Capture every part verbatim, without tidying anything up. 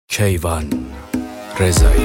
کیوان رضایی.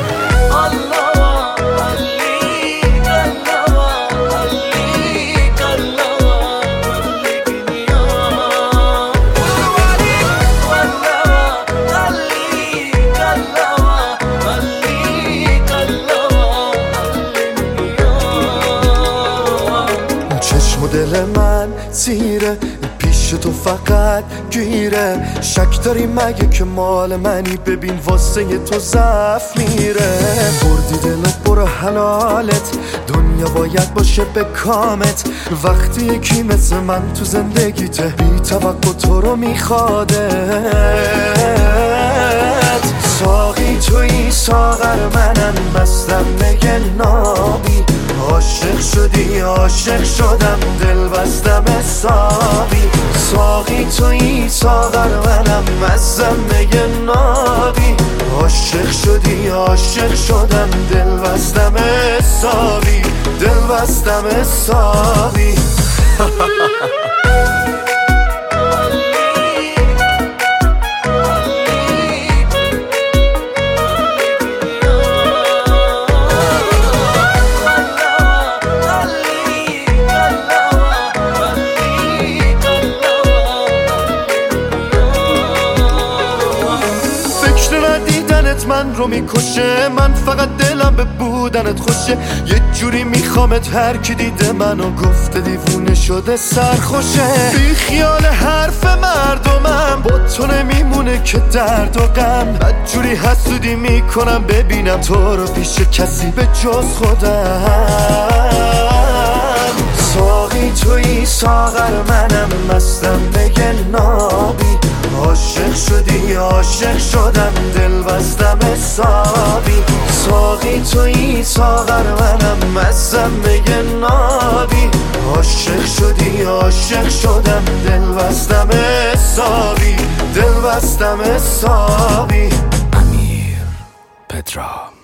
چشم و دل من زیره پیش تو فقط گیره، شک داری مگه که مال منی؟ ببین واسه تو ضعف میره. بردی دل و برو حلالت، دنیا باید باشه به کامت. وقتی یکی مثل من تو زندگیته، بی توقع تو رو میخوادت. ساقی توی ساغر منم، بستم میگه نابی. عاشق شدی عاشق شدم، دل بستم حسابی. ساقی توی ساغر منم، مستم میگه نابی. عاشق شدی عاشق شدم، دل بستم حسابی. دل بستم حسابی. من رو میکشه، من فقط دلم به بودنت خوشه. یه جوری میخوامت، هر کی دیده منو گفته دیوونه شده سرخوشه. بی خیال حرف مردمم، با تو نمیمونه که درد و غم. بد جوری حسودی میکنم ببینم تو رو پیش کسی به جز خودم. ساقی توی ساغر منم، مستم بگه نابی. عاشق شدی عاشق شدم، دل بستم حسابی. ساقی توی ساغر منم، مستم بگه نابی. عاشق شدی عاشق شدم، دل بستم حسابی. دل بستم حسابی. امیر پدرام.